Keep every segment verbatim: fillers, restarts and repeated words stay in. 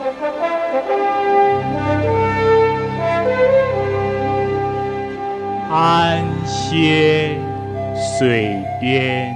安歇水边。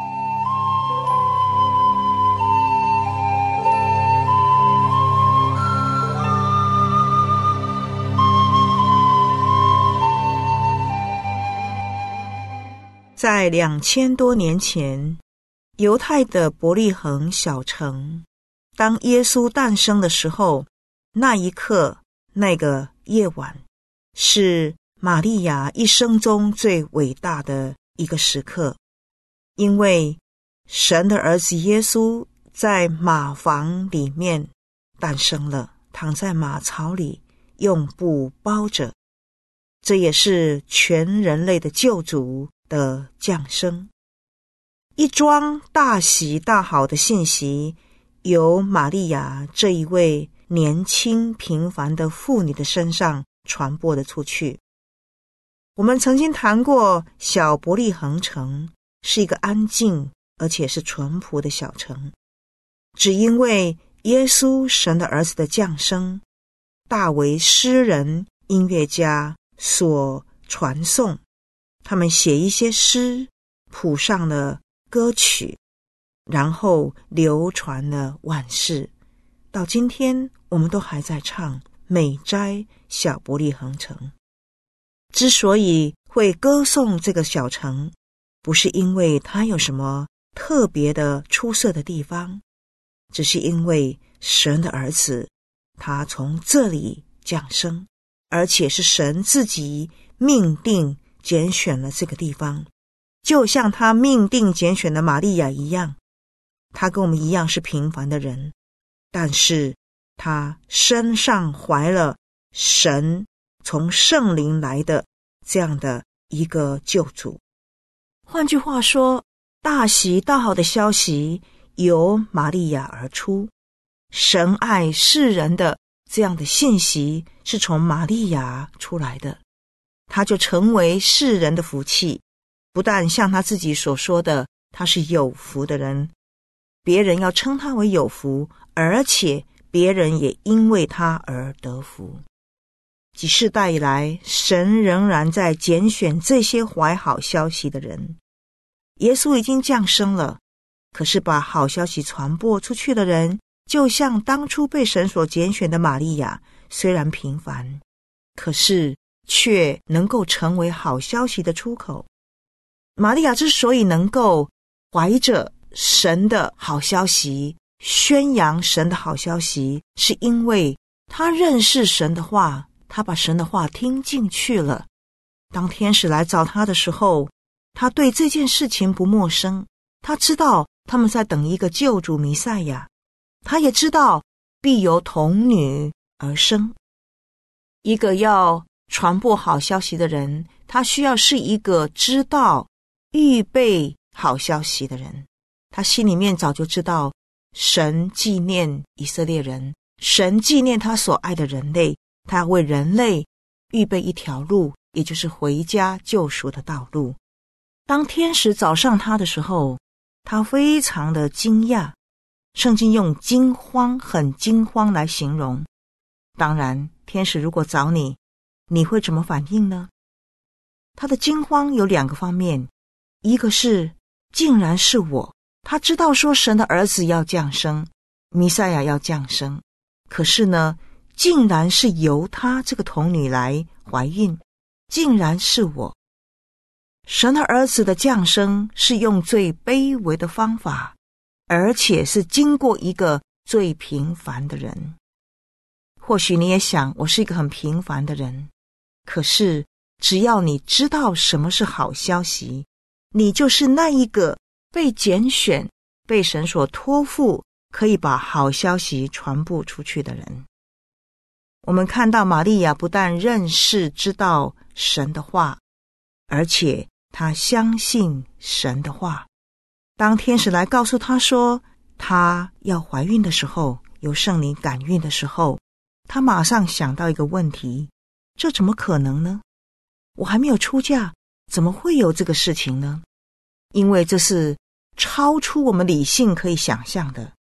在两千多年前，犹太的伯利恒小城，当耶稣诞生的时候，那一刻，那个夜晚，是玛利亚一生中最伟大的一个时刻，因为神的儿子耶稣在马房里面诞生了，躺在马槽里，用布包着。这也是全人类的救主的降生。一桩大喜大好的信息由玛利亚这一位年轻平凡的妇女的身上传播了出去。我们曾经谈过，小伯利恒城是一个安静而且是淳朴的小城，只因为耶稣神的儿子的降生，大为诗人音乐家所传颂，他们写一些诗，谱上了歌曲，然后流传了万世。到今天我们都还在唱美哉小伯利恒城。之所以会歌颂这个小城，不是因为它有什么特别的出色的地方，只是因为神的儿子他从这里降生，而且是神自己命定拣选了这个地方，就像他命定拣选了玛利亚一样。他跟我们一样是平凡的人，但是他身上怀了神从圣灵来的这样的一个救主。换句话说，大喜大好的消息由玛利亚而出，神爱世人的这样的信息是从玛利亚出来的，他就成为世人的福气。不但像他自己所说的他是有福的人，别人要称他为有福，而且别人也因为他而得福。几世代以来，神仍然在拣选这些怀好消息的人。耶稣已经降生了，可是把好消息传播出去的人，就像当初被神所拣选的玛利亚，虽然平凡，可是却能够成为好消息的出口。玛利亚之所以能够怀着神的好消息，宣扬神的好消息，是因为她认识神的话，她把神的话听进去了。当天使来找她的时候，她对这件事情不陌生，她知道他们在等一个救主弥赛亚，她也知道必由童女而生。一个要传播好消息的人，他需要是一个知道预备好消息的人。他心里面早就知道神纪念以色列人，神纪念他所爱的人类，他要为人类预备一条路，也就是回家救赎的道路。当天使找上他的时候，他非常的惊讶，圣经用惊慌，很惊慌来形容。当然，天使如果找你，你会怎么反应呢？他的惊慌有两个方面，一个是竟然是我，他知道说神的儿子要降生，弥赛亚要降生，可是呢，竟然是由他这个童女来怀孕，竟然是我。神的儿子的降生是用最卑微的方法，而且是经过一个最平凡的人。或许你也想，我是一个很平凡的人，可是只要你知道什么是好消息，你就是那一个被拣选、被神所托付，可以把好消息传播出去的人。我们看到玛利亚不但认识知道神的话，而且她相信神的话。当天使来告诉她说她要怀孕的时候，由圣灵感孕的时候，她马上想到一个问题，这怎么可能呢？我还没有出嫁，怎么会有这个事情呢？因为这是超出我们理性可以想象的。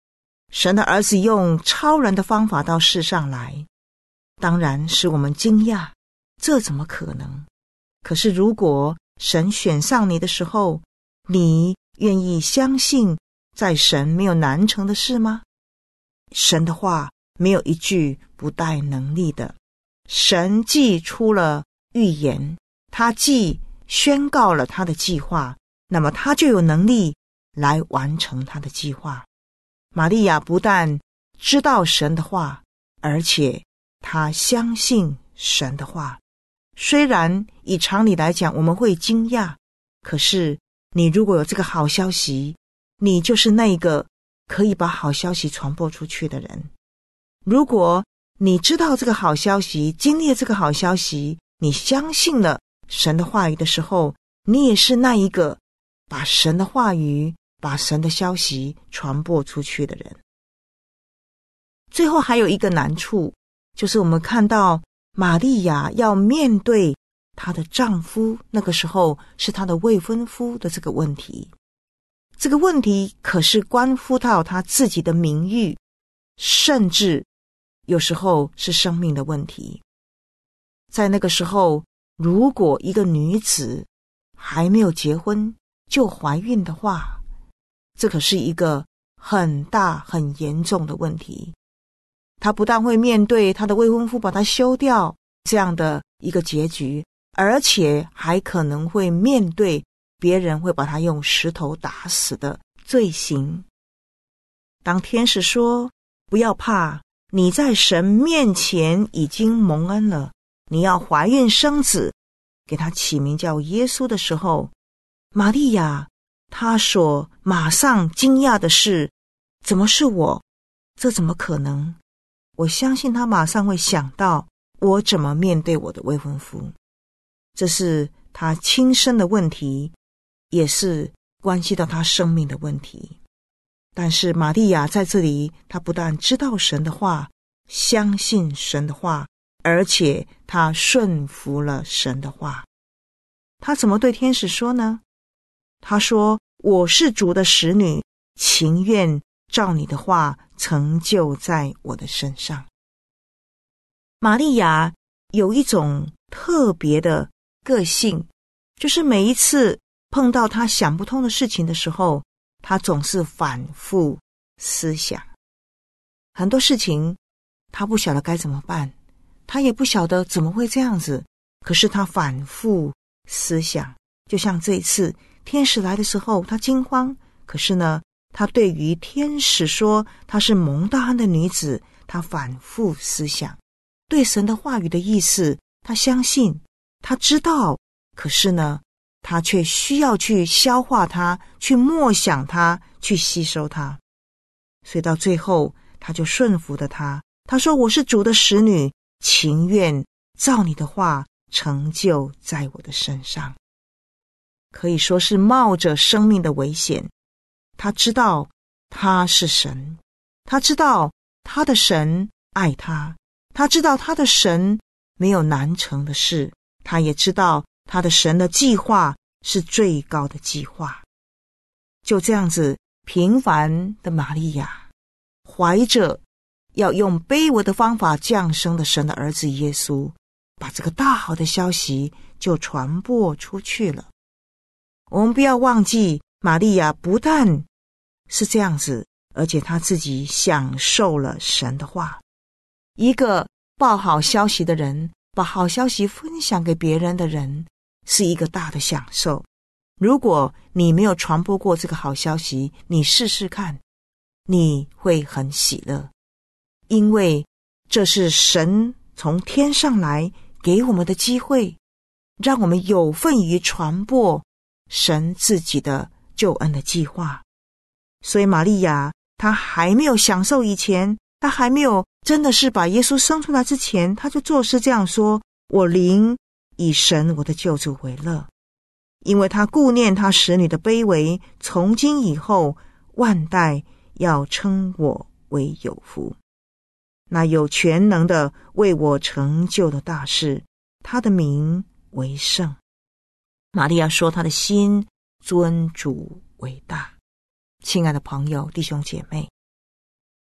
神的儿子用超人的方法到世上来，当然使我们惊讶，这怎么可能？可是如果神选上你的时候，你愿意相信在神没有难成的事吗？神的话没有一句不带能力的，神既出了预言，他既宣告了他的计划，那么他就有能力来完成他的计划。玛利亚不但知道神的话，而且她相信神的话。虽然以常理来讲我们会惊讶，可是你如果有这个好消息，你就是那个可以把好消息传播出去的人。如果你知道这个好消息，经历了这个好消息，你相信了神的话语的时候，你也是那一个把神的话语把神的消息传播出去的人。最后还有一个难处，就是我们看到玛利亚要面对她的丈夫，那个时候是她的未婚夫的这个问题。这个问题可是关乎到她自己的名誉，甚至有时候是生命的问题。在那个时候，如果一个女子还没有结婚就怀孕的话，这可是一个很大很严重的问题。她不但会面对她的未婚夫把她休掉这样的一个结局，而且还可能会面对别人会把她用石头打死的罪行。当天使说不要怕，你在神面前已经蒙恩了，你要怀孕生子，给他起名叫耶稣的时候，玛利亚她所马上惊讶的是，怎么是我？这怎么可能？我相信她马上会想到，我怎么面对我的未婚夫？这是她亲生的问题，也是关系到她生命的问题。但是玛利亚在这里，她不但知道神的话，相信神的话，而且她顺服了神的话。她怎么对天使说呢？她说，我是主的使女，情愿照你的话成就在我的身上。玛利亚有一种特别的个性，就是每一次碰到她想不通的事情的时候，她总是反复思想。很多事情她不晓得该怎么办，她也不晓得怎么会这样子，可是她反复思想。就像这一次天使来的时候，她惊慌，可是呢，她对于天使说她是蒙大恩的女子，她反复思想。对神的话语的意思，她相信，她知道，可是呢，她却需要去消化它，去默想它，去吸收它。所以到最后，她就顺服了他。她说，我是主的使女，情愿照你的话成就在我的身上。可以说是冒着生命的危险。她知道他是神，她知道她的神爱她，她知道她的神没有难成的事，她也知道她的神的计划是最高的计划。就这样子，平凡的玛利亚怀着要用卑微的方法降生的神的儿子耶稣，把这个大好的消息就传播出去了。我们不要忘记，玛利亚不但是这样子，而且她自己享受了神的话。一个报好消息的人，把好消息分享给别人的人，是一个大的享受。如果你没有传播过这个好消息，你试试看，你会很喜乐，因为这是神从天上来给我们的机会，让我们有份于传播神自己的救恩的计划。所以玛利亚她还没有享受以前，她还没有真的是把耶稣生出来之前，她就做事这样说，我灵以神我的救主为乐。因为她顾念她使女的卑微，从今以后万代要称我为有福。那有全能的为我成就的大事，他的名为圣。玛利亚说，她的心尊主为大。亲爱的朋友弟兄姐妹，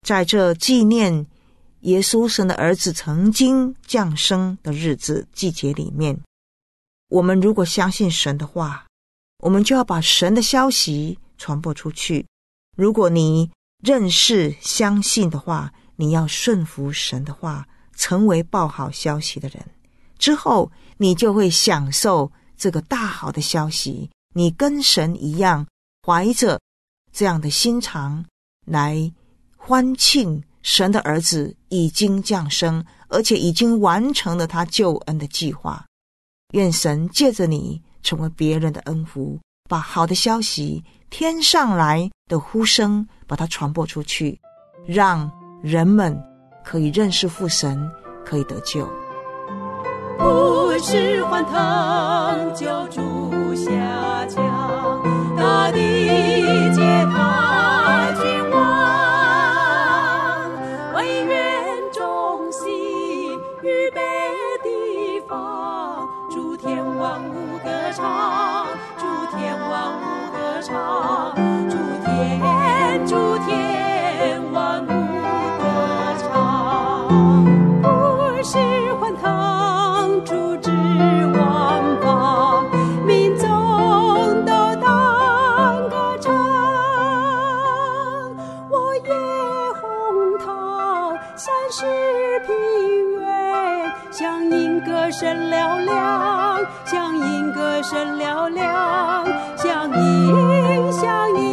在这纪念耶稣神的儿子曾经降生的日子季节里面，我们如果相信神的话，我们就要把神的消息传播出去。如果你认识相信的话，你要顺服神的话，成为报好消息的人，之后你就会享受这个大好的消息。你跟神一样，怀着这样的心肠来欢庆神的儿子已经降生，而且已经完成了他救恩的计划。愿神借着你成为别人的恩福，把好的消息，天上来的呼声，把它传播出去，让人们可以认识父神，可以得救。 不是欢腾救主下降，大地皆他君王，为愿中心预备地方，诸天万物歌唱，诸天万物歌唱，诸天诸天万物歌唱。不是欢腾主之万邦，民众都当歌唱。我也洪涛三十平原，响应歌声嘹亮，响应歌声嘹亮，响应响应